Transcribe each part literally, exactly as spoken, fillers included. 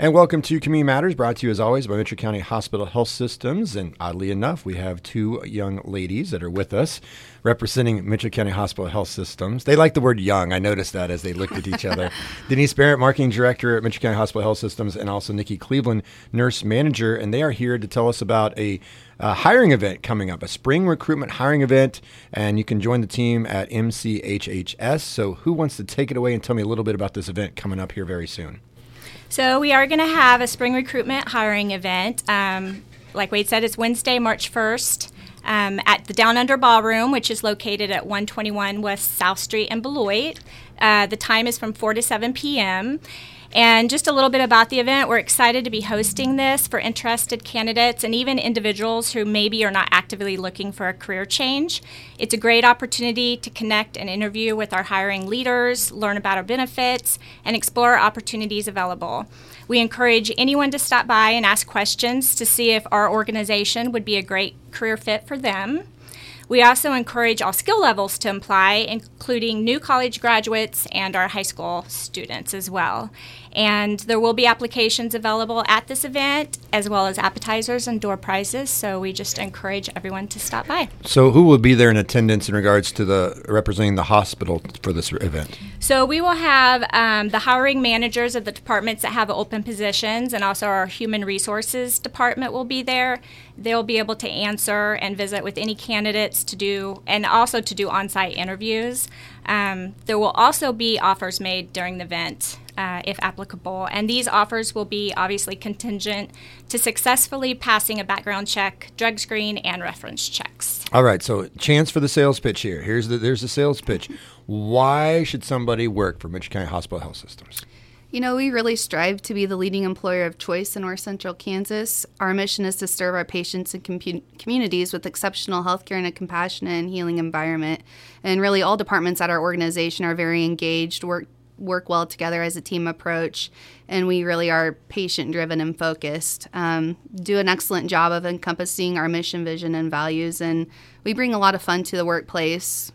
And welcome to Community Matters, brought to you as always by Mitchell County Hospital Health Systems. And oddly enough, we have two young ladies that are with us representing Mitchell County Hospital Health Systems. They like the word young. I noticed that as they looked at each other. Denise Barrett, Marketing Director at Mitchell County Hospital Health Systems, and also Nikki Cleveland, Nurse Manager. And they are here to tell us about a uh, hiring event coming up, a spring recruitment hiring event. And you can join the team at M C H H S. So who wants to take it away and tell me a little bit about this event coming up here very soon? So we are going to have a spring recruitment hiring event. Um, like Wade said, it's Wednesday, March first um, at the Down Under Ballroom, which is located at one twenty-one West South Street in Beloit. Uh, the time is from four to seven p.m. And just a little bit about the event, we're excited to be hosting this for interested candidates and even individuals who maybe are not actively looking for a career change. It's a great opportunity to connect and interview with our hiring leaders, learn about our benefits, and explore opportunities available. We encourage anyone to stop by and ask questions to see if our organization would be a great career fit for them. We also encourage all skill levels to apply, including new college graduates and our high school students as well. And there will be applications available at this event, as well as appetizers and door prizes, so we just encourage everyone to stop by. So who will be there in attendance in regards to the representing the hospital for this event? So we will have um, the hiring managers of the departments that have open positions, and also our human resources department will be there. They'll be able to answer and visit with any candidates to do, and also to do on-site interviews. Um, there will also be offers made during the event, uh, if applicable, and these offers will be obviously contingent to successfully passing a background check, drug screen, and reference checks. All right, so chance for the sales pitch here. Here's the there's the sales pitch. Why should somebody work for Mitchell County Hospital Health Systems? You know, we really strive to be the leading employer of choice in North Central Kansas. Our mission is to serve our patients and com- communities with exceptional healthcare and a compassionate and healing environment. And really, all departments at our organization are very engaged, work work well together as a team approach, and we really are patient-driven and focused. Um, do an excellent job of encompassing our mission, vision, and values, and we bring a lot of fun to the workplace.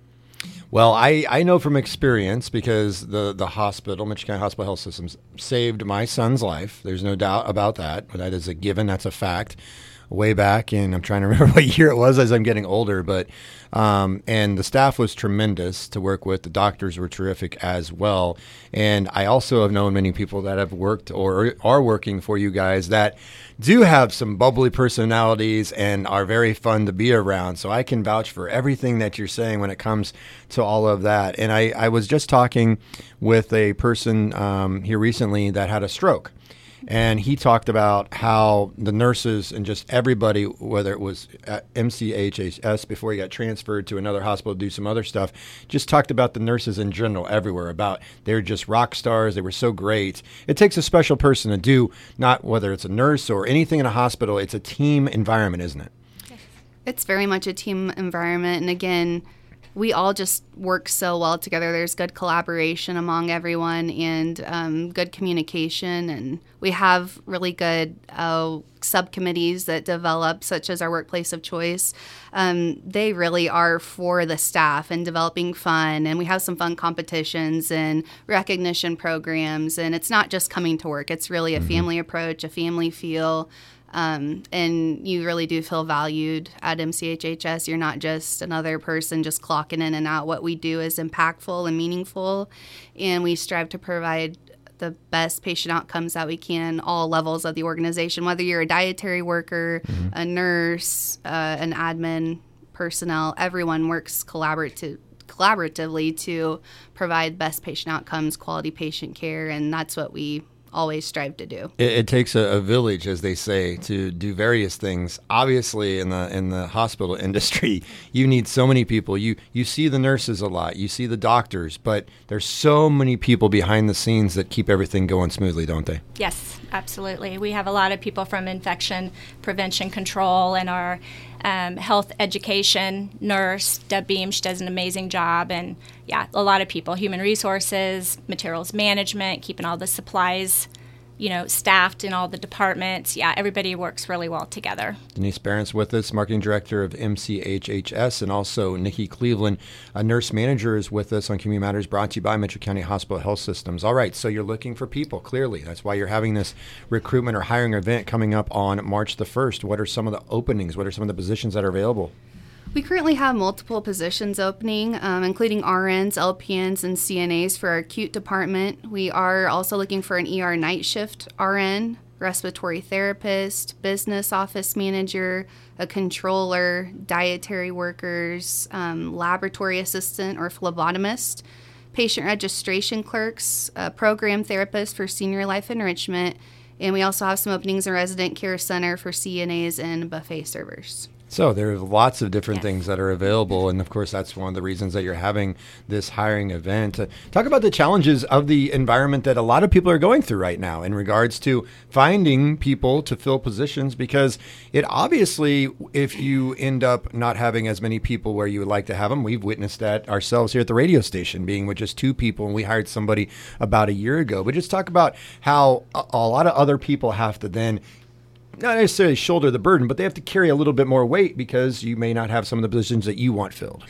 Well, I, I know from experience, because the, the hospital, Mitchell County Hospital Health Systems, saved my son's life. There's no doubt about that. That is a given. That's a fact. Way back in, I'm trying to remember what year it was as I'm getting older, but um, and the staff was tremendous to work with. The doctors were terrific as well. And I also have known many people that have worked or are working for you guys that do have some bubbly personalities and are very fun to be around. So I can vouch for everything that you're saying when it comes to all of that. And I, I was just talking with a person um, here recently that had a stroke. And he talked about how the nurses and just everybody, whether it was at M C H H S before he got transferred to another hospital to do some other stuff, just talked about the nurses in general everywhere, about they're just rock stars. They were so great. It takes a special person to do, not whether it's a nurse or anything in a hospital. It's a team environment, isn't it? It's very much a team environment. And again, we all just work so well together. There's good collaboration among everyone and um, good communication. And we have really good uh, subcommittees that develop, such as our Workplace of Choice. Um, they really are for the staff and developing fun. And we have some fun competitions and recognition programs. And it's not just coming to work. It's really a mm-hmm. family approach, a family feel. Um, and you really do feel valued at M C H H S. You're not just another person just clocking in and out. What we do is impactful and meaningful, and we strive to provide the best patient outcomes that we can, all levels of the organization, whether you're a dietary worker, mm-hmm. a nurse, uh, an admin personnel. Everyone works collaborative, collaboratively to provide best patient outcomes, quality patient care, and that's what we always strive to do. It, it takes a, a village, as they say, to do various things. Obviously, in the in the hospital industry, you need so many people. You you see the nurses a lot, you see the doctors, but there's so many people behind the scenes that keep everything going smoothly, don't they? Yes, absolutely. We have a lot of people from infection prevention control and our um, health education nurse, Deb Beam. She does an amazing job. And yeah, a lot of people, human resources, materials management, keeping all the supplies, you know, staffed in all the departments. Yeah, everybody works really well together. Denise Barron's with us, Marketing Director of M C H H S, and also Nikki Cleveland, a nurse manager, is with us on Community Matters, brought to you by Mitchell County Hospital Health Systems. All right, so you're looking for people, clearly. That's why you're having this recruitment or hiring event coming up on March the first. What are some of the openings? What are some of the positions that are available? We currently have multiple positions opening, um, including R Ns, L P Ns, and C N As for our acute department. We are also looking for an E R night shift R N, respiratory therapist, business office manager, a controller, dietary workers, um, laboratory assistant or phlebotomist, patient registration clerks, a program therapist for senior life enrichment, and we also have some openings in resident care center for C N As and buffet servers. So there are lots of different Yes. things that are available, and of course that's one of the reasons that you're having this hiring event. Uh, talk about the challenges of the environment that a lot of people are going through right now in regards to finding people to fill positions, because it obviously, if you end up not having as many people where you would like to have them, we've witnessed that ourselves here at the radio station, being with just two people, and we hired somebody about a year ago. But just talk about how a, a lot of other people have to then not necessarily shoulder the burden, but they have to carry a little bit more weight because you may not have some of the positions that you want filled.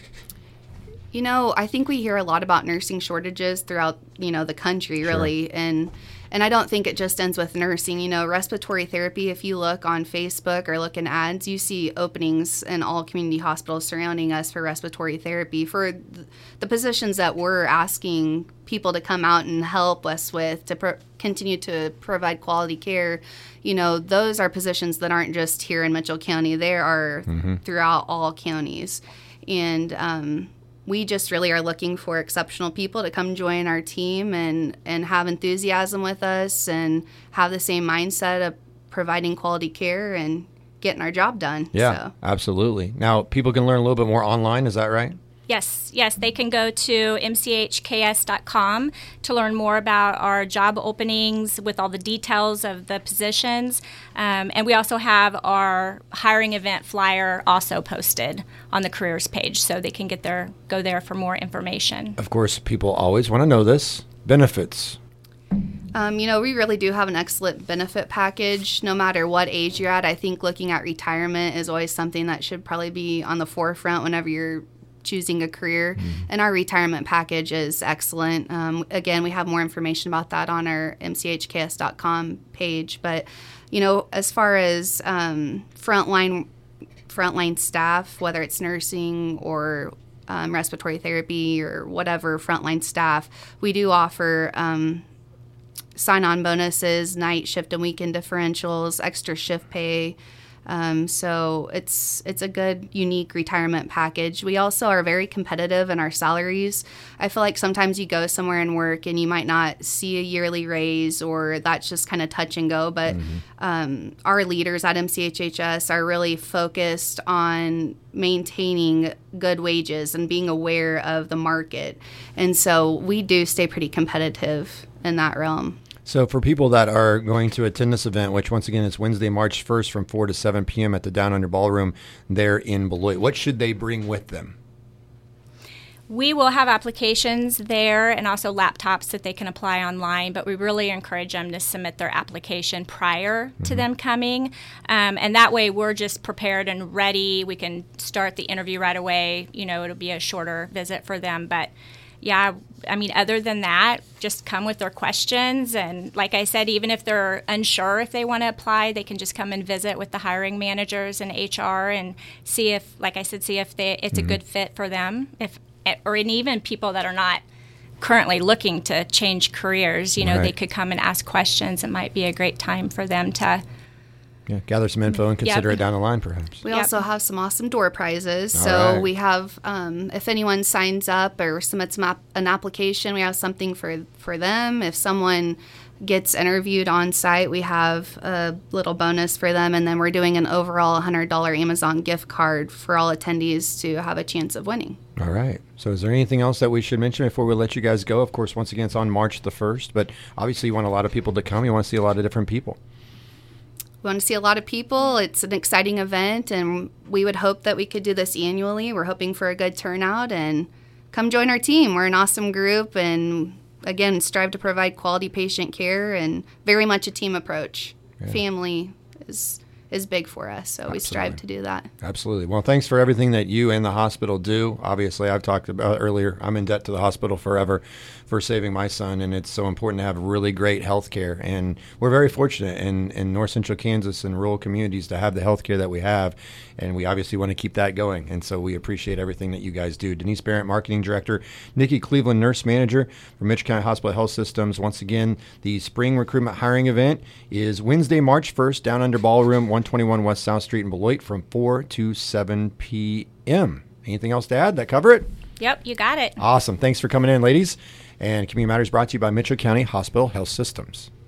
You know, I think we hear a lot about nursing shortages throughout, you know, the country, really. Sure. And and I don't think it just ends with nursing. You know, respiratory therapy, if you look on Facebook or look in ads, you see openings in all community hospitals surrounding us for respiratory therapy. For th- the positions that we're asking people to come out and help us with to pro- continue to provide quality care, you know, those are positions that aren't just here in Mitchell County. They are mm-hmm. throughout all counties. And um we just really are looking for exceptional people to come join our team and, and have enthusiasm with us and have the same mindset of providing quality care and getting our job done. Yeah, so. Absolutely. Now, people can learn a little bit more online. Is that right? Yes, yes, they can go to m c h k s dot com to learn more about our job openings with all the details of the positions. Um, and we also have our hiring event flyer also posted on the careers page, so they can get there, go there for more information. Of course, people always want to know this. Benefits. Um, you know, we really do have an excellent benefit package. No matter what age you're at, I think looking at retirement is always something that should probably be on the forefront whenever you're choosing a career. Mm. And our retirement package is excellent. Um, again, we have more information about that on our m c h k s dot com page. But, you know, as far as um, frontline frontline staff, whether it's nursing or um, respiratory therapy or whatever frontline staff, we do offer um, sign-on bonuses, night shift and weekend differentials, extra shift pay. Um, so it's it's a good, unique retirement package. We also are very competitive in our salaries. I feel like sometimes you go somewhere and work and you might not see a yearly raise, or that's just kind of touch and go. But mm-hmm. um, our leaders at M C H H S are really focused on maintaining good wages and being aware of the market. And so we do stay pretty competitive in that realm. So for people that are going to attend this event, which once again is Wednesday, March first from four to seven p.m. at the Down Under Ballroom there in Beloit, what should they bring with them? We will have applications there and also laptops that they can apply online, but we really encourage them to submit their application prior mm-hmm. to them coming. Um, and that way we're just prepared and ready. We can start the interview right away. You know, it'll be a shorter visit for them, but yeah, I mean, other than that, just come with their questions. And like I said, even if they're unsure if they want to apply, they can just come and visit with the hiring managers and H R and see if, like I said, see if they, it's mm-hmm. a good fit for them. If, or even people that are not currently looking to change careers, you know, right. they could come and ask questions. It might be a great time for them to Yeah, gather some info and consider yep. it down the line, perhaps. We yep. also have some awesome door prizes. All so right. we have, um, if anyone signs up or submits an, app- an application, we have something for, for them. If someone gets interviewed on site, we have a little bonus for them. And then we're doing an overall one hundred dollars Amazon gift card for all attendees to have a chance of winning. All right. So is there anything else that we should mention before we let you guys go? Of course, once again, it's on March the first, but obviously you want a lot of people to come. You want to see a lot of different people. We want to see a lot of people. It's an exciting event, and we would hope that we could do this annually. We're hoping for a good turnout, and come join our team. We're an awesome group, and again, strive to provide quality patient care and very much a team approach. Yeah. Family is is big for us, so Absolutely. We strive to do that. Absolutely. Well, thanks for everything that you and the hospital do. Obviously, I've talked about earlier, I'm in debt to the hospital forever for saving my son, and it's so important to have really great health care. And we're very fortunate in, in north central Kansas and rural communities to have the health care that we have, and we obviously want to keep that going. And so we appreciate everything that you guys do. Denise Barrett, Marketing Director, Nikki Cleveland, Nurse Manager for Mitchell County Hospital Health Systems. Once again, the Spring Recruitment Hiring Event is Wednesday, March first, Down Under Ballroom, one twenty-one West South Street in Beloit from four to seven p.m. Anything else to add? That cover it? Yep, you got it. Awesome. Thanks for coming in, ladies. And Community Matters brought to you by Mitchell County Hospital Health Systems.